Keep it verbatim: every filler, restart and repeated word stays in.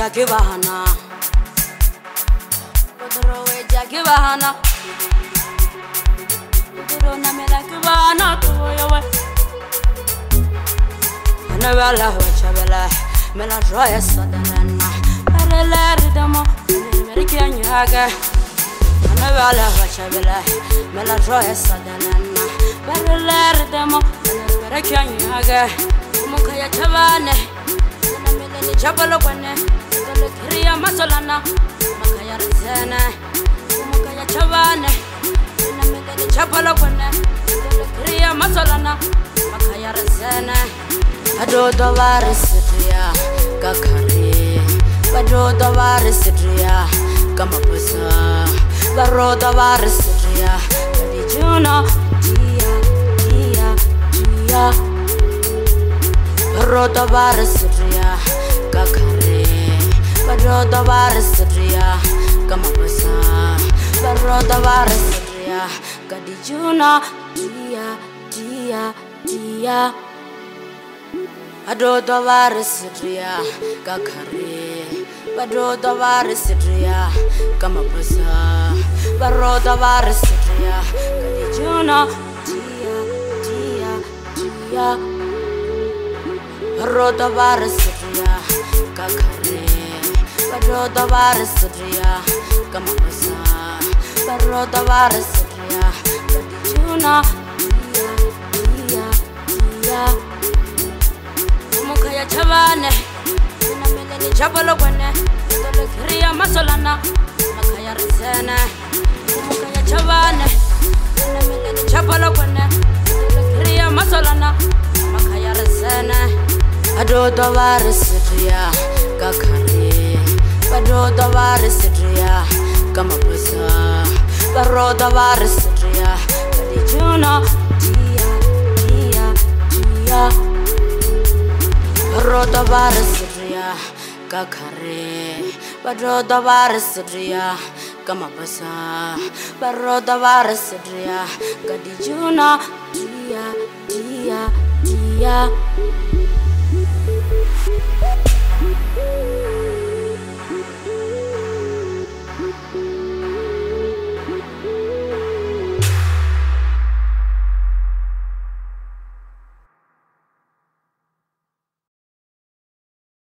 mela kibahana Odoro weja kibahana Odoro na mela kibahana Toyowe Anabella wachabella Mela joya sadanana Arelere demo American yaga Anabella wachabella Mela joya sadanana Arelere demo American yaga Mukaya chavane Namele chabalo kwane Dole kriya masolana Makaya rezene Mukaya chavane Namele chabalo kwane Dole kriya masolana Makaya rezene Ado dovare sidria kakari Bado dovare sidria kamapusa Baro dovare sidria kadijuna dia dia dia Baro dovare sidria kakari Bado dovare sidria kamapusa Baro dovare sidria kadijuna dia dia dia Ado dovare sidria kakari Bado dovare sidria kamapusa Baro dovare sidria kadijuna dia dia dia Baro dovare sidria kakari Bado dovare sidria kamapusa Baro dovare sidria kadijuna dia dia dia Mukaya chavane Namele ni chabalo kwane Dole kriya masolana Makaya rezene Mukaya chavane Namele ni chabalo kwane Dole kriya masolana Makaya rezene Ado dovare sidria kakari Bado dovare sidria kamapusa Baro dovare sidria kadijuna dia dia dia Baro dovare sidria kakare Baro dovare sidria kamapusa Baro dovare sidria kadijuna dia dia dia